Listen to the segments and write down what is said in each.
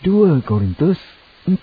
2 Korintus 4.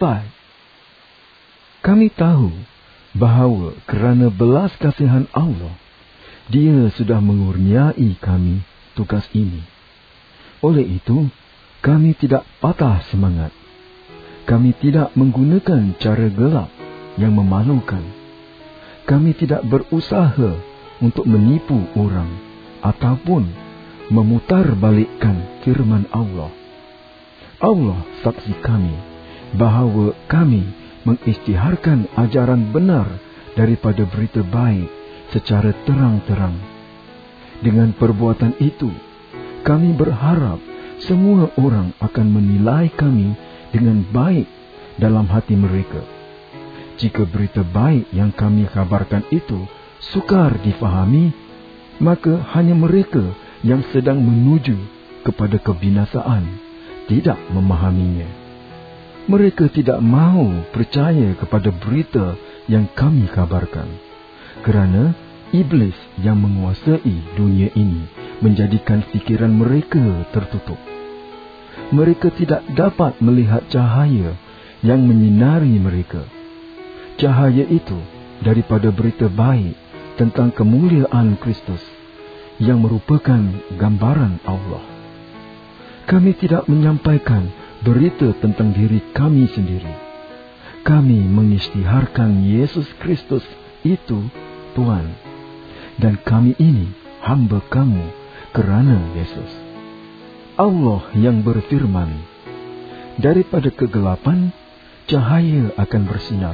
Kami tahu bahawa kerana belas kasihan Allah, Dia sudah mengurniai kami tugas ini. Oleh itu, kami tidak patah semangat. Kami tidak menggunakan cara gelap yang memalukan. Kami tidak berusaha untuk menipu orang ataupun memutarbalikkan firman Allah. Allah saksi kami bahawa kami mengisytiharkan ajaran benar daripada berita baik secara terang-terang. Dengan perbuatan itu, kami berharap semua orang akan menilai kami dengan baik dalam hati mereka. Jika berita baik yang kami kabarkan itu sukar difahami, maka hanya mereka yang sedang menuju kepada kebinasaan tidak memahaminya. Mereka tidak mahu percaya kepada berita yang kami kabarkan, kerana iblis yang menguasai dunia ini menjadikan fikiran mereka tertutup. Mereka tidak dapat melihat cahaya yang menyinari mereka. Cahaya itu daripada berita baik tentang kemuliaan Kristus yang merupakan gambaran Allah. Kami tidak menyampaikan berita tentang diri kami sendiri. Kami mengisytiharkan Yesus Kristus itu Tuhan, dan kami ini hamba kamu kerana Yesus. Allah yang berfirman, daripada kegelapan cahaya akan bersinar.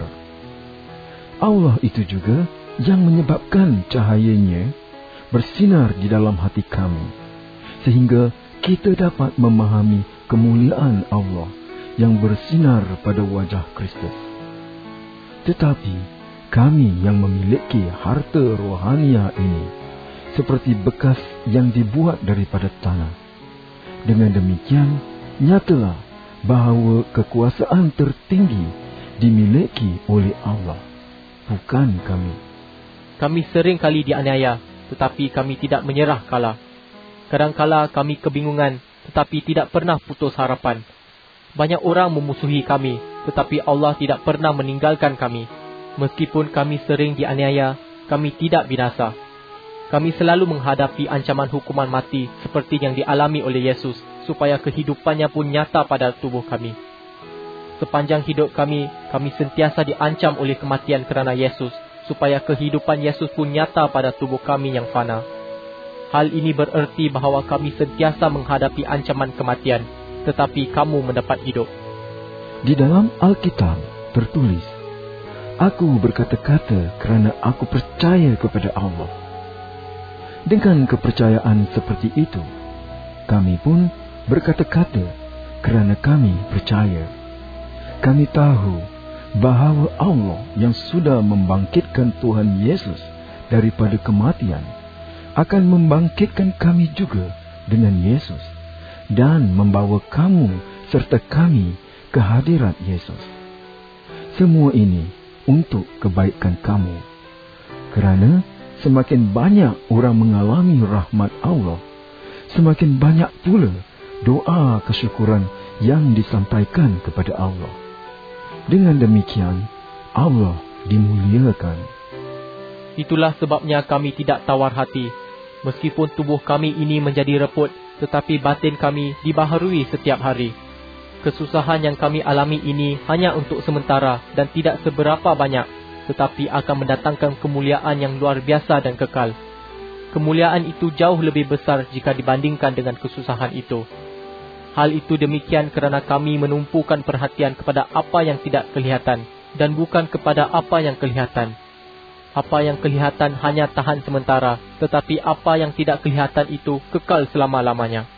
Allah itu juga yang menyebabkan cahayanya bersinar di dalam hati kami, sehingga kita dapat memahami kemuliaan Allah yang bersinar pada wajah Kristus. Tetapi kami yang memiliki harta rohania ini seperti bekas yang dibuat daripada tanah. Dengan demikian, nyatalah bahawa kekuasaan tertinggi dimiliki oleh Allah, bukan kami. Kami sering kali dianiaya, tetapi kami tidak menyerah kalah. Kadang-kala kami kebingungan, tetapi tidak pernah putus harapan. Banyak orang memusuhi kami, tetapi Allah tidak pernah meninggalkan kami. Meskipun kami sering dianiaya, kami tidak binasa. Kami selalu menghadapi ancaman hukuman mati seperti yang dialami oleh Yesus, supaya kehidupannya pun nyata pada tubuh kami. Sepanjang hidup kami sentiasa diancam oleh kematian kerana Yesus, supaya kehidupan Yesus pun nyata pada tubuh kami yang fana. Hal ini bererti bahawa kami sentiasa menghadapi ancaman kematian, tetapi kamu mendapat hidup. Di dalam Alkitab tertulis, aku berkata-kata kerana aku percaya kepada Allah. Dengan kepercayaan seperti itu, kami pun berkata-kata kerana kami percaya. Kami tahu bahawa Allah yang sudah membangkitkan Tuhan Yesus daripada kematian akan membangkitkan kami juga dengan Yesus dan membawa kamu serta kami ke hadirat Yesus. Semua ini untuk kebaikan kamu, kerana semakin banyak orang mengalami rahmat Allah, semakin banyak pula doa kesyukuran yang disampaikan kepada Allah. Dengan demikian, Allah dimuliakan. Itulah sebabnya kami tidak tawar hati. Meskipun tubuh kami ini menjadi reput, tetapi batin kami dibaharui setiap hari. Kesusahan yang kami alami ini hanya untuk sementara dan tidak seberapa banyak, tetapi akan mendatangkan kemuliaan yang luar biasa dan kekal. Kemuliaan itu jauh lebih besar jika dibandingkan dengan kesusahan itu. Hal itu demikian kerana kami menumpukan perhatian kepada apa yang tidak kelihatan dan bukan kepada apa yang kelihatan. Apa yang kelihatan hanya tahan sementara, tetapi apa yang tidak kelihatan itu kekal selama-lamanya.